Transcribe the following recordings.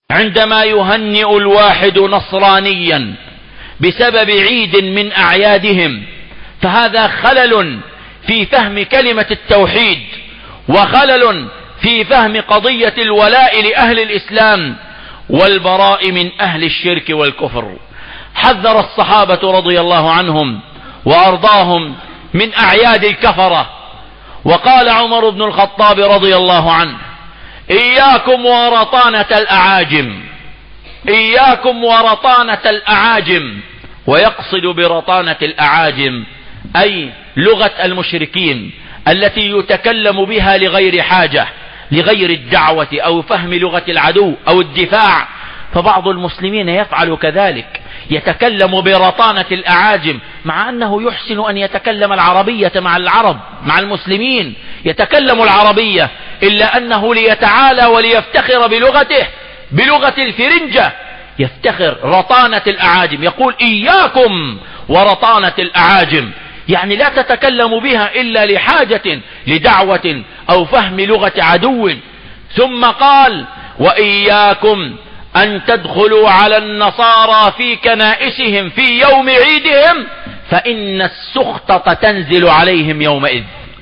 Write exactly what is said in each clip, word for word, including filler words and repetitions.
عندما يهنئ الواحد نصرانيا بسبب عيد من أعيادهم فهذا خلل في فهم كلمة التوحيد، وخلل في فهم قضية الولاء لأهل الإسلام والبراء من أهل الشرك والكفر. حذر الصحابة رضي الله عنهم وأرضاهم من أعياد الكفرة، وقال عمر بن الخطاب رضي الله عنه: إياكم ورطانة الأعاجم، إياكم ورطانة الأعاجم. ويقصد برطانة الأعاجم أي لغة المشركين التي يتكلم بها لغير حاجة، لغير الدعوة أو فهم لغة العدو أو الدفاع. فبعض المسلمين يفعل كذلك، يتكلم برطانة الأعاجم، مع أنه يحسن أن يتكلم العربية مع العرب مع المسلمين، يتكلم العربية، إلا أنه ليتعالى وليفتخر بلغته بلغة الفرنجة يفتخر رطانة الأعاجم، يقول: إياكم ورطانة الأعاجم، يعني لا تتكلم بها إلا لحاجة لدعوة أو فهم لغة عدو. ثم قال: وإياكم أن تدخلوا على النصارى في كنائسهم في يوم عيدهم فإن السخطة تنزل عليهم يومئذ،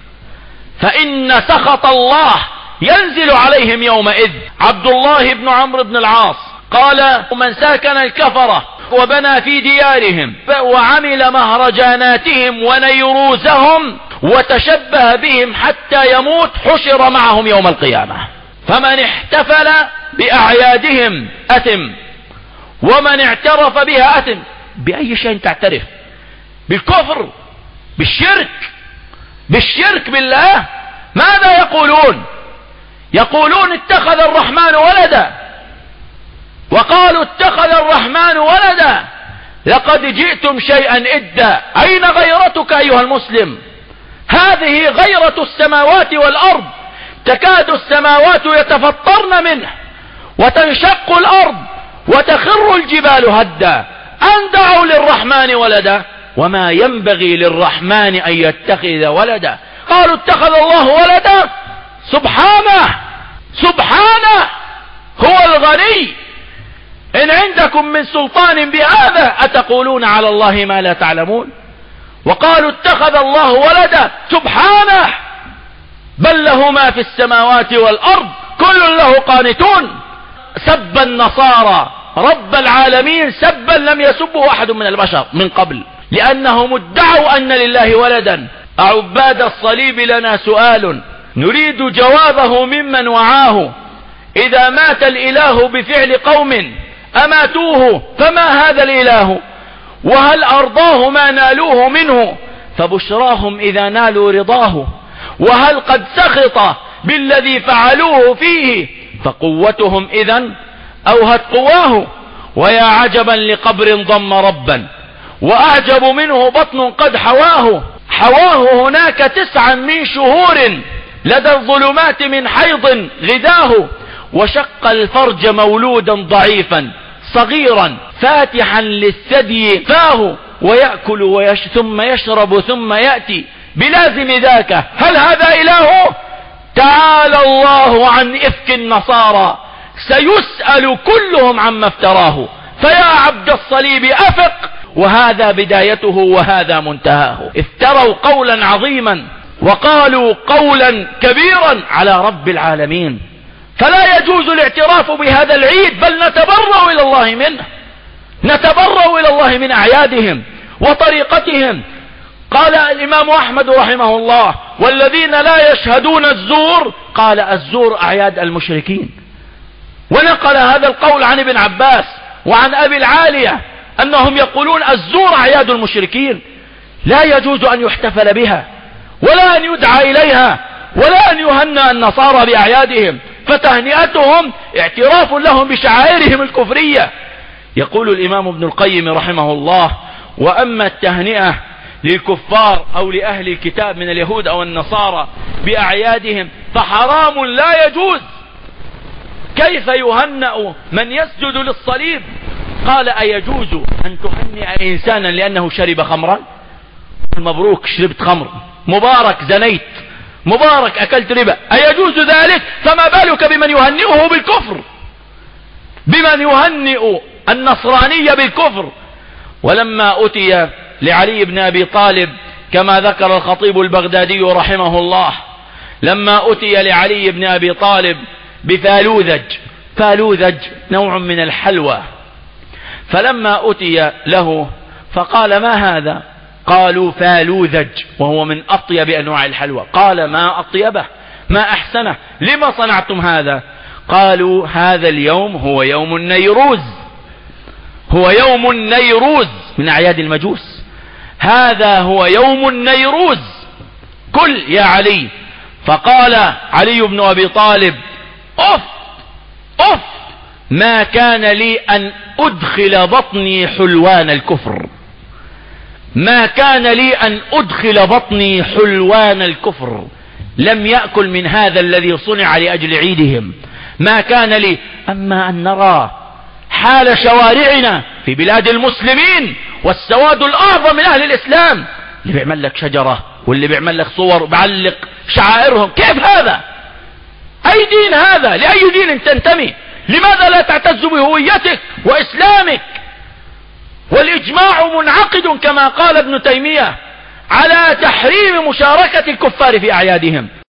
فإن سخط الله ينزل عليهم يومئذ. عبد الله بن عمرو بن العاص قال: من ساكن الكفرة وبنى في ديارهم وعمل مهرجاناتهم ونيروزهم وتشبه بهم حتى يموت حشر معهم يوم القيامة. فمن احتفل بأعيادهم أثم، ومن اعترف بها أثم. بأي شيء تعترف؟ بالكفر، بالشرك، بالشرك بالله. ماذا يقولون؟ يقولون اتخذ الرحمن ولدا، وقالوا اتخذ الرحمن ولدا، لقد جئتم شيئا إدا. أين غيرتك أيها المسلم؟ هذه غيرة السماوات والأرض، تكاد السماوات يتفطرن منه وتنشق الأرض وتخر الجبال هدا أن دعوا للرحمن ولدا وما ينبغي للرحمن أن يتخذ ولدا. قالوا اتخذ الله ولدا، سبحانه سبحانه هو الغني، إن عندكم من سلطان بهذا أتقولون على الله ما لا تعلمون. وقالوا اتخذ الله ولدا، سبحانه بل له ما في السماوات والأرض كل له قانتون. سب النصارى رب العالمين سبا لم يسبه أحد من البشر من قبل، لأنهم ادعوا أن لله ولدا. أعباد الصليب لنا سؤال نريد جوابه ممن وعاه: إذا مات الإله بفعل قوم أماتوه فما هذا الإله، وهل أرضاه ما نالوه منه فبشراهم إذا نالوا رضاه، وهل قد سخط بالذي فعلوه فيه فقوتهم إذن أوهت قواه. ويا عجبا لقبر ضم ربا وأعجب منه بطن قد حواه، حواه هناك تسعا من شهور لدى الظلمات من حيض غداه، وشق الفرج مولودا ضعيفا صغيرا فاتحا للثدي فاه، ويأكل ويش ثم يشرب ثم يأتي بلازم ذاك، هل هذا إله؟ تعالى الله عن إفك النصارى، سيسأل كلهم عما افتراه. فيا عبد الصليب أفق، وهذا بدايته وهذا منتهاه. افتروا قولا عظيما وقالوا قولا كبيرا على رب العالمين، فلا يجوز الاعتراف بهذا العيد، بل نتبرأ إلى الله منه، نتبرأ إلى الله من أعيادهم وطريقتهم. قال الإمام أحمد رحمه الله: والذين لا يشهدون الزور، قال الزور أعياد المشركين. ونقل هذا القول عن ابن عباس وعن أبي العالية أنهم يقولون الزور أعياد المشركين، لا يجوز أن يحتفل بها ولا أن يدعى إليها ولا أن يهنأ النصارى بأعيادهم، فتهنئتهم اعتراف لهم بشعائرهم الكفرية. يقول الإمام ابن القيم رحمه الله: وأما التهنئة للكفار أو لأهل الكتاب من اليهود أو النصارى بأعيادهم فحرام لا يجوز. كيف يهنأ من يسجد للصليب؟ قال: أيجوز أن تهنئ إنسانا لأنه شرب خمرا؟ مبروك شربت خمر، مبارك زنيت، مبارك أكلت ربا، أيجوز ذلك؟ فما بالك بمن يهنئه بالكفر؟ بمن يهنئ النصرانية بالكفر. ولما أتي لعلي بن أبي طالب كما ذكر الخطيب البغدادي رحمه الله، لما أتي لعلي بن أبي طالب بفالوذج، فالوذج نوع من الحلوى، فلما أتي له فقال ما هذا؟ قالوا فالوذج وهو من أطيب أنواع الحلوى. قال ما أطيبه، ما أحسنه، لما صنعتم هذا؟ قالوا هذا اليوم هو يوم النيروز، هو يوم النيروز من أعياد المجوس، هذا هو يوم النيروز، كل يا علي. فقال علي بن أبي طالب أف أف، ما كان لي أن أدخل بطني حلوان الكفر، ما كان لي أن أدخل بطني حلوان الكفر، لم يأكل من هذا الذي صنع لأجل عيدهم، ما كان لي. أما أن نرى حال شوارعنا في بلاد المسلمين والسواد الأعظم من أهل الإسلام، اللي بيعمل لك شجرة واللي بيعمل لك صور وبعلق شعائرهم، كيف هذا؟ أي دين هذا؟ لأي دين تنتمي؟ لماذا لا تعتز بهويتك وإسلامك؟ والإجماع منعقد كما قال ابن تيمية على تحريم مشاركة الكفار في أعيادهم.